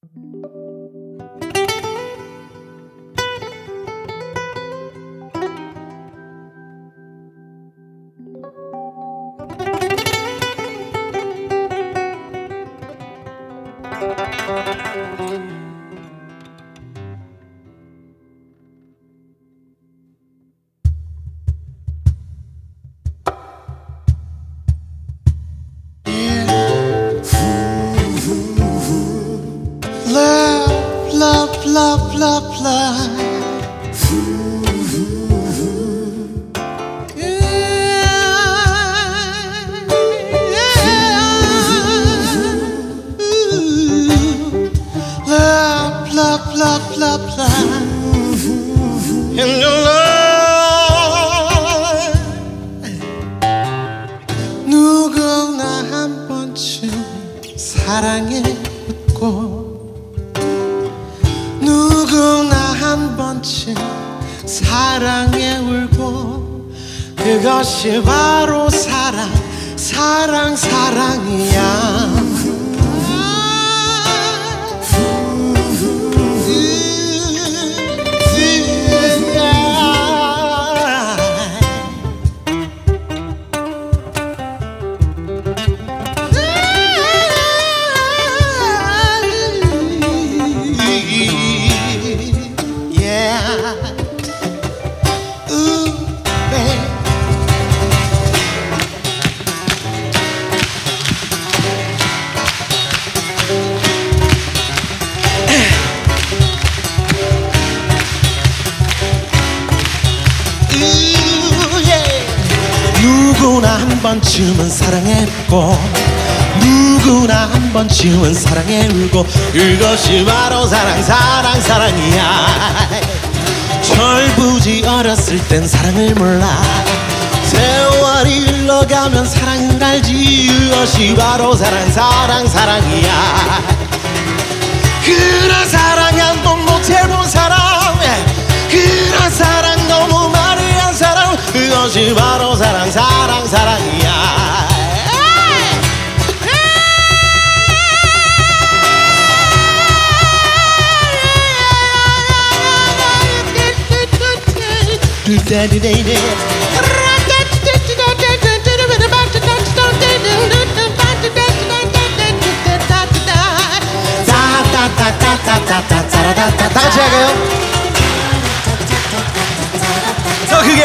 Love, love, love, love. Love, love, love, love, love. In your love, 누구나 한 번쯤 사랑에 웃고 누구나 한 번쯤 사랑에 울고 그것이 바로 사랑, 사랑, 사랑이야. 누구나 한 번쯤은 사랑했고 누구나 한 번쯤은 사랑에 울고 그것이 바로 사랑, 사랑, 사랑이야. 철부지 어렸을 땐 사랑을 몰라 세월이 흘러가면 사랑을 알지. 그것이 바로 사랑, 사랑, 사랑이야. 그런 사랑 한 번 못 해본 사람, 그런 사랑 너무 많이 한 사람, 그것이 바로 사랑, 사랑, 사랑이야. 다 같이 할까요? 더 크게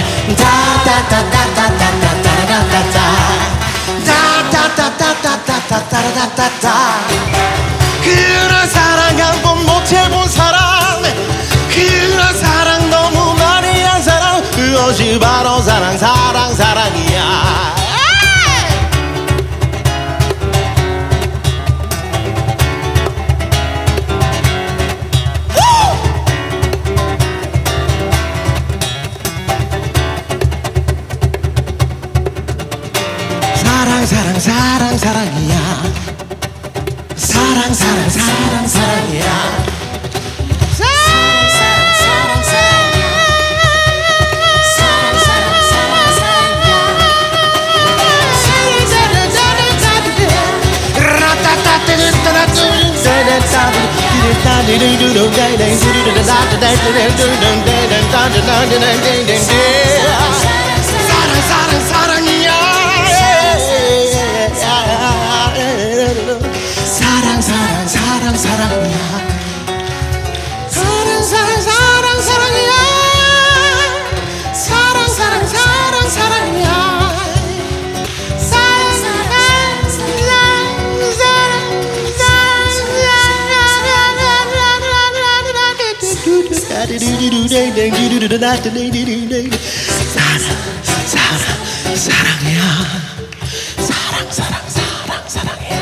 그런 사랑 한 번 못 해본 사람, 그런 사랑 너무 많이 한 사람, 그것이 바로 사랑, 사랑, 사랑이야. 사랑, 사랑, 사랑, 사랑이야. 사랑, 사랑, 사랑, 사랑이야. 사랑, 사랑, 사랑이야. 사랑, 사랑, 사랑, 사랑이야. 사랑, 사랑, 사랑, 사랑이야. 사랑, 사랑, 사랑, 사랑이야. 사랑, 사랑, 사랑, 사랑, 사랑이야. 사랑, 사랑, 사랑, 사랑이야.